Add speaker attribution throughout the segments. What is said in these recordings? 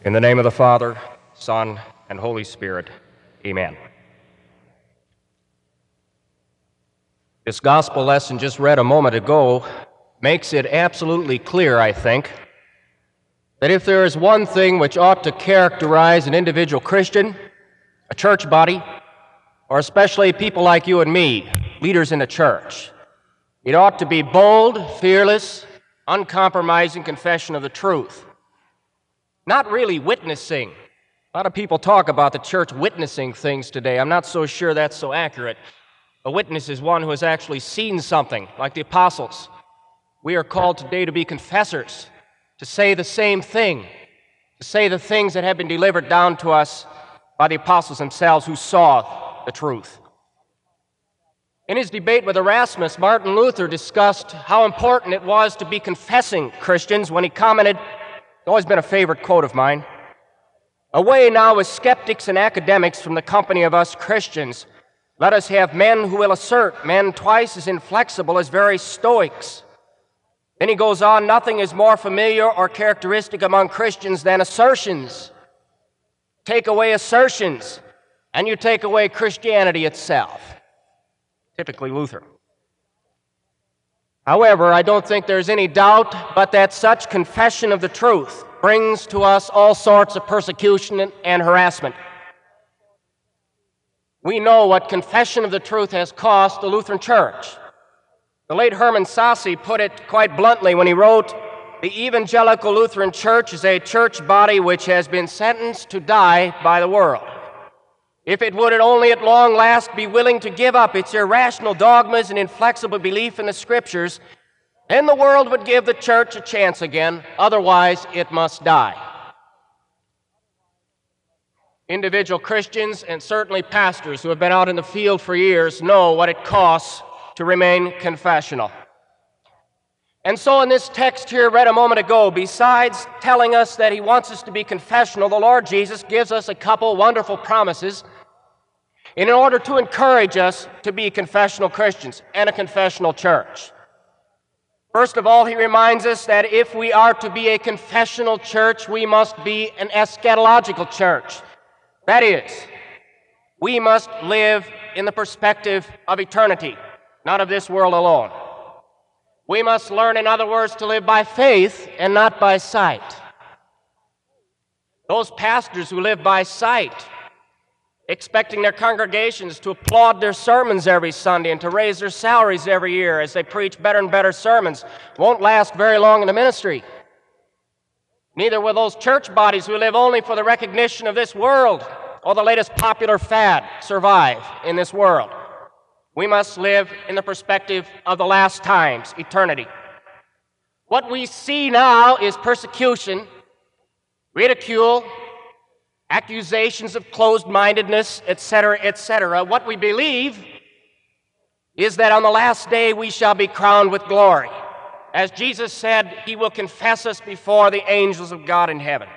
Speaker 1: In the name of the Father, Son, and Holy Spirit, amen. This gospel lesson just read a moment ago makes it absolutely clear, I think, that if there is one thing which ought to characterize an individual Christian, a church body, or especially people like you and me, leaders in the church, it ought to be bold, fearless, uncompromising confession of the truth. Not really witnessing. A lot of people talk about the church witnessing things today. I'm not so sure that's so accurate. A witness is one who has actually seen something, like the apostles. We are called today to be confessors, to say the same thing, to say the things that have been delivered down to us by the apostles themselves who saw the truth. In his debate with Erasmus, Martin Luther discussed how important it was to be confessing Christians when he commented, it's always been a favorite quote of mine, "Away now with skeptics and academics from the company of us Christians. Let us have men who will assert, men twice as inflexible as very Stoics." Then he goes on, "Nothing is more familiar or characteristic among Christians than assertions. Take away assertions, and you take away Christianity itself." Typically Luther. However, I don't think there's any doubt but that such confession of the truth brings to us all sorts of persecution and harassment. We know what confession of the truth has cost the Lutheran Church. The late Hermann Sasse put it quite bluntly when he wrote, "The Evangelical Lutheran Church is a church body which has been sentenced to die by the world. If it would only at long last be willing to give up its irrational dogmas and inflexible belief in the Scriptures, then the world would give the church a chance again, otherwise it must die." Individual Christians and certainly pastors who have been out in the field for years know what it costs to remain confessional. And so in this text here read a moment ago, besides telling us that he wants us to be confessional, the Lord Jesus gives us a couple wonderful promises in order to encourage us to be confessional Christians and a confessional church. First of all, he reminds us that if we are to be a confessional church, we must be an eschatological church. That is, we must live in the perspective of eternity, not of this world alone. We must learn, in other words, to live by faith and not by sight. Those pastors who live by sight, expecting their congregations to applaud their sermons every Sunday and to raise their salaries every year as they preach better and better sermons, won't last very long in the ministry. Neither will those church bodies who live only for the recognition of this world or the latest popular fad survive in this world. We must live in the perspective of the last times, eternity. What we see now is persecution, ridicule, accusations of closed-mindedness, etc., etc. What we believe is that on the last day we shall be crowned with glory. As Jesus said, he will confess us before the angels of God in heaven.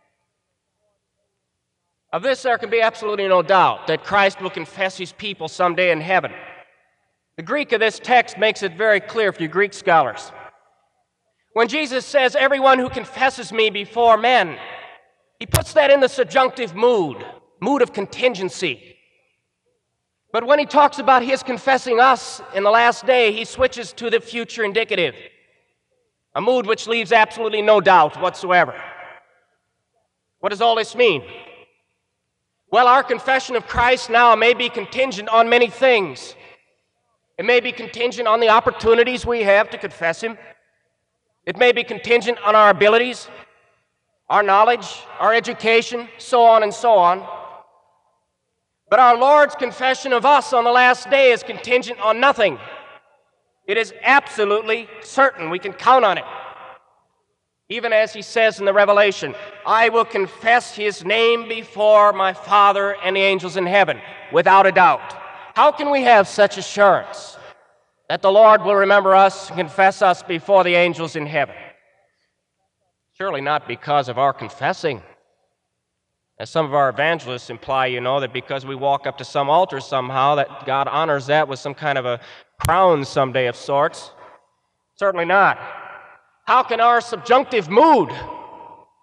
Speaker 1: Of this there can be absolutely no doubt, that Christ will confess his people someday in heaven. The Greek of this text makes it very clear for you Greek scholars. When Jesus says, "Everyone who confesses me before men," he puts that in the subjunctive mood of contingency. But when he talks about his confessing us in the last day, he switches to the future indicative, a mood which leaves absolutely no doubt whatsoever. What does all this mean? Well, our confession of Christ now may be contingent on many things. It may be contingent on the opportunities we have to confess him. It may be contingent on our abilities, our knowledge, our education, so on and so on. But our Lord's confession of us on the last day is contingent on nothing. It is absolutely certain. We can count on it. Even as he says in the Revelation, "I will confess his name before my Father and the angels in heaven," without a doubt. How can we have such assurance that the Lord will remember us and confess us before the angels in heaven? Surely not because of our confessing. As some of our evangelists imply, that because we walk up to some altar somehow, that God honors that with some kind of a crown someday of sorts. Certainly not. How can our subjunctive mood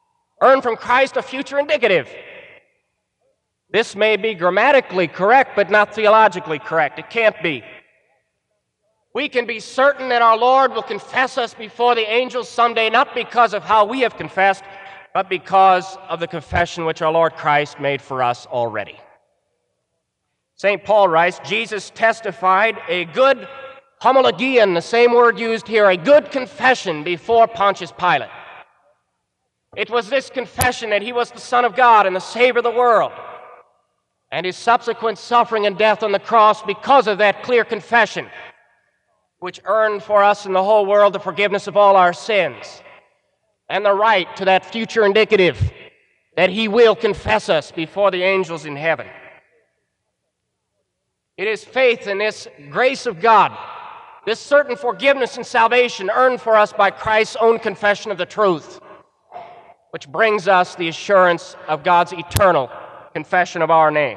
Speaker 1: earn from Christ a future indicative. This may be grammatically correct, but not theologically correct. It can't be. We can be certain that our Lord will confess us before the angels someday, not because of how we have confessed, but because of the confession which our Lord Christ made for us already. St. Paul writes, Jesus testified a good homologion, the same word used here, a good confession before Pontius Pilate. It was this confession that he was the Son of God and the Savior of the world, and his subsequent suffering and death on the cross because of that clear confession, which earned for us and the whole world the forgiveness of all our sins and the right to that future indicative that he will confess us before the angels in heaven. It is faith in this grace of God, this certain forgiveness and salvation earned for us by Christ's own confession of the truth, which brings us the assurance of God's eternal confession of our name.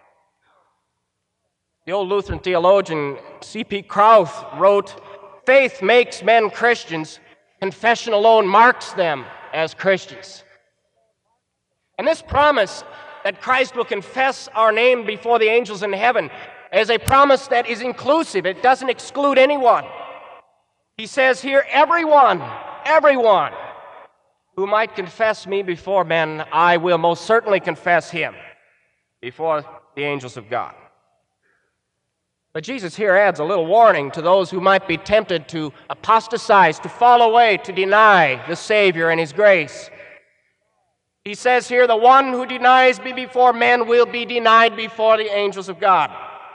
Speaker 1: The old Lutheran theologian C.P. Krauth wrote, "Faith makes men Christians, confession alone marks them as Christians." And this promise that Christ will confess our name before the angels in heaven is a promise that is inclusive. It doesn't exclude anyone. He says here, everyone who might confess me before men, I will most certainly confess him before the angels of God. But Jesus here adds a little warning to those who might be tempted to apostatize, to fall away, to deny the Savior and his grace. He says here, the one who denies me before men will be denied before the angels of God.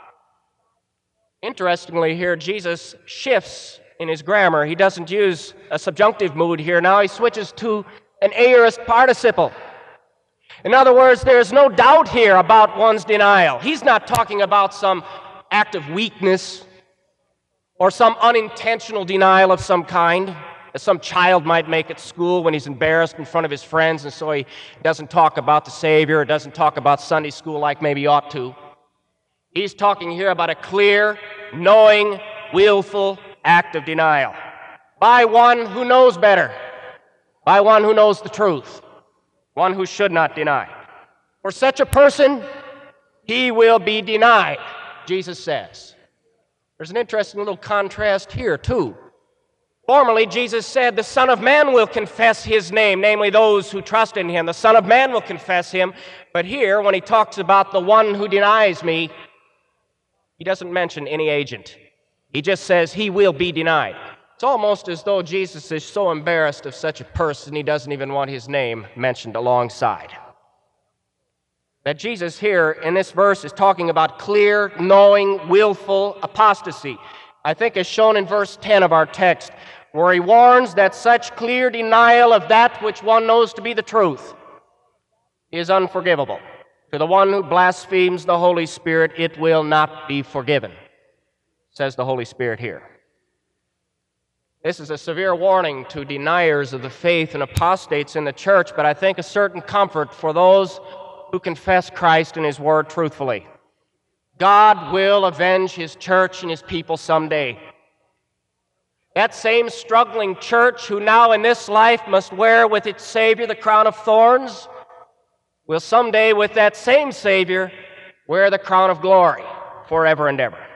Speaker 1: Interestingly here, Jesus shifts in his grammar. He doesn't use a subjunctive mood here. Now he switches to an aorist participle. In other words, there is no doubt here about one's denial. He's not talking about some act of weakness or some unintentional denial of some kind, as some child might make at school when he's embarrassed in front of his friends, and so he doesn't talk about the Savior or doesn't talk about Sunday school like maybe he ought to. He's talking here about a clear, knowing, willful act of denial by one who knows better, by one who knows the truth, one who should not deny. For such a person, he will be denied, Jesus says. There's an interesting little contrast here, too. Formerly, Jesus said, the Son of Man will confess his name, namely those who trust in him. The Son of Man will confess him. But here, when he talks about the one who denies me, he doesn't mention any agent. He just says he will be denied. It's almost as though Jesus is so embarrassed of such a person, he doesn't even want his name mentioned alongside. That Jesus here in this verse is talking about clear, knowing, willful apostasy. I think as shown in verse 10 of our text, where he warns that such clear denial of that which one knows to be the truth is unforgivable. To the one who blasphemes the Holy Spirit, it will not be forgiven, says the Holy Spirit here. This is a severe warning to deniers of the faith and apostates in the church, but I think a certain comfort for those who confess Christ and his word truthfully. God will avenge his church and his people someday. That same struggling church who now in this life must wear with its Savior the crown of thorns will someday with that same Savior wear the crown of glory forever and ever.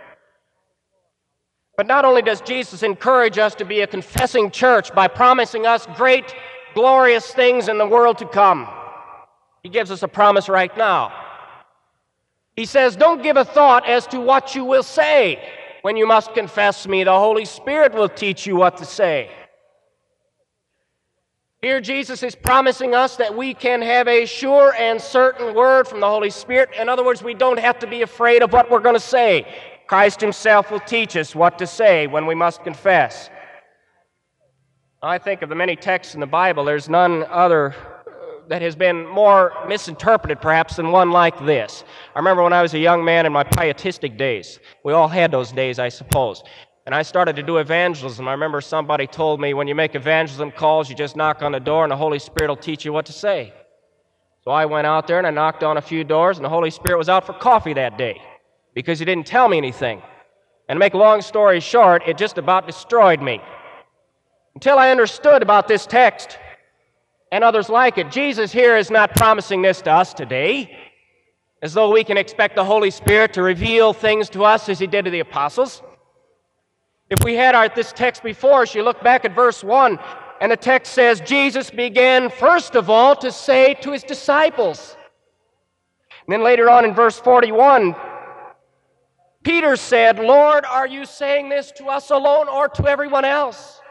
Speaker 1: But not only does Jesus encourage us to be a confessing church by promising us great, glorious things in the world to come, he gives us a promise right now. He says, don't give a thought as to what you will say when you must confess me. The Holy Spirit will teach you what to say. Here Jesus is promising us that we can have a sure and certain word from the Holy Spirit. In other words, we don't have to be afraid of what we're going to say. Christ himself will teach us what to say when we must confess. I think of the many texts in the Bible, there's none other that has been more misinterpreted perhaps than one like this. I remember when I was a young man in my pietistic days. We all had those days, I suppose. And I started to do evangelism. I remember somebody told me when you make evangelism calls, you just knock on the door and the Holy Spirit will teach you what to say. So I went out there and I knocked on a few doors, and the Holy Spirit was out for coffee that day because he didn't tell me anything. And to make a long story short, it just about destroyed me. Until I understood about this text, and others like it. Jesus here is not promising this to us today, as though we can expect the Holy Spirit to reveal things to us as he did to the apostles. If we had this text before us, you look back at verse 1, and the text says, Jesus began first of all to say to his disciples. And then later on in verse 41, Peter said, Lord, are you saying this to us alone or to everyone else?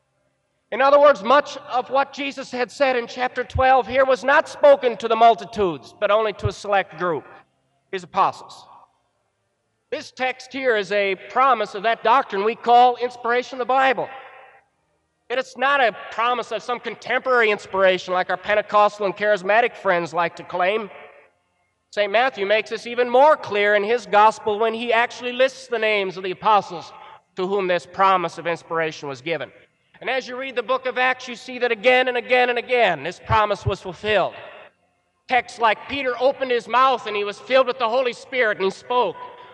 Speaker 1: In other words, much of what Jesus had said in chapter 12 here was not spoken to the multitudes, but only to a select group, his apostles. This text here is a promise of that doctrine we call inspiration of the Bible. It's not a promise of some contemporary inspiration like our Pentecostal and charismatic friends like to claim. St. Matthew makes this even more clear in his gospel when he actually lists the names of the apostles to whom this promise of inspiration was given. And as you read the book of Acts, you see that again and again and again this promise was fulfilled. Texts like Peter opened his mouth and he was filled with the Holy Spirit and he spoke.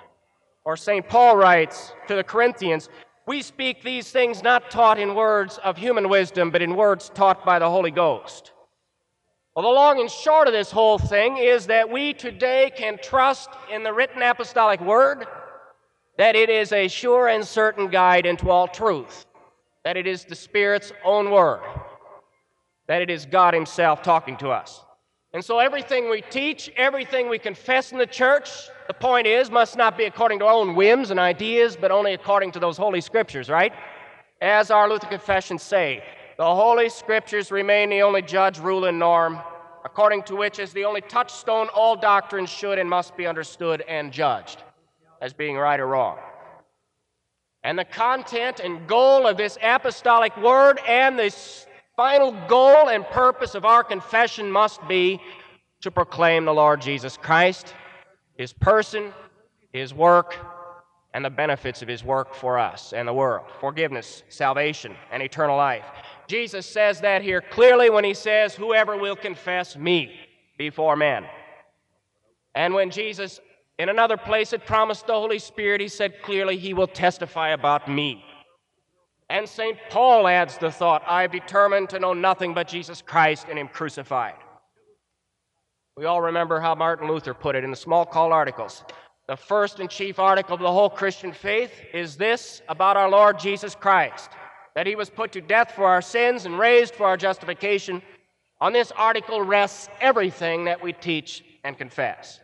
Speaker 1: Or St. Paul writes to the Corinthians, we speak these things not taught in words of human wisdom, but in words taught by the Holy Ghost. Well, the long and short of this whole thing is that we today can trust in the written apostolic word, that it is a sure and certain guide into all truth, that it is the Spirit's own word, that it is God himself talking to us. And so everything we teach, everything we confess in the church, the point is, must not be according to our own whims and ideas, but only according to those Holy Scriptures, right? As our Lutheran confessions say, the Holy Scriptures remain the only judge, rule, and norm, according to which as the only touchstone all doctrines should and must be understood and judged as being right or wrong. And the content and goal of this apostolic word and this final goal and purpose of our confession must be to proclaim the Lord Jesus Christ, his person, his work, and the benefits of his work for us and the world, forgiveness, salvation, and eternal life. Jesus says that here clearly when he says, whoever will confess me before men. And when Jesus, in another place, had promised the Holy Spirit, he said clearly, he will testify about me. And St. Paul adds the thought, I have determined to know nothing but Jesus Christ and him crucified. We all remember how Martin Luther put it in the Small Called Articles. The first and chief article of the whole Christian faith is this about our Lord Jesus Christ, that he was put to death for our sins and raised for our justification. On this article rests everything that we teach and confess.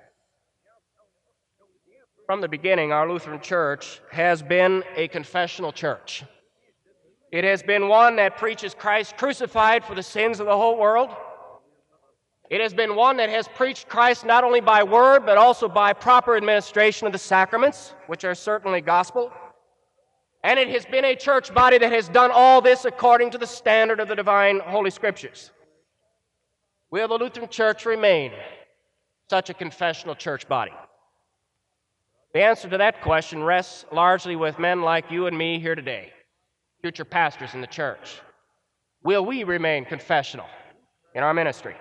Speaker 1: From the beginning, our Lutheran Church has been a confessional church. It has been one that preaches Christ crucified for the sins of the whole world. It has been one that has preached Christ not only by word, but also by proper administration of the sacraments, which are certainly gospel. And it has been a church body that has done all this according to the standard of the divine Holy Scriptures. Will the Lutheran Church remain such a confessional church body? The answer to that question rests largely with men like you and me here today, future pastors in the church. Will we remain confessional in our ministry?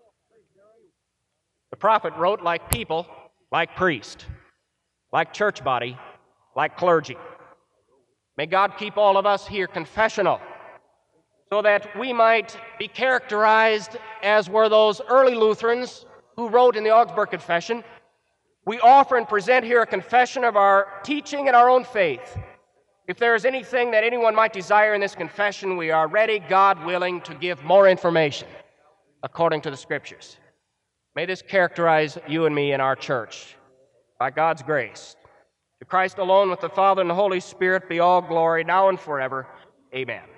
Speaker 1: The prophet wrote like people, like priest, like church body, like clergy. May God keep all of us here confessional so that we might be characterized as were those early Lutherans who wrote in the Augsburg Confession. We offer and present here a confession of our teaching and our own faith. If there is anything that anyone might desire in this confession, we are ready, God willing, to give more information according to the Scriptures. May this characterize you and me in our church. By God's grace, to Christ alone with the Father and the Holy Spirit be all glory now and forever. Amen.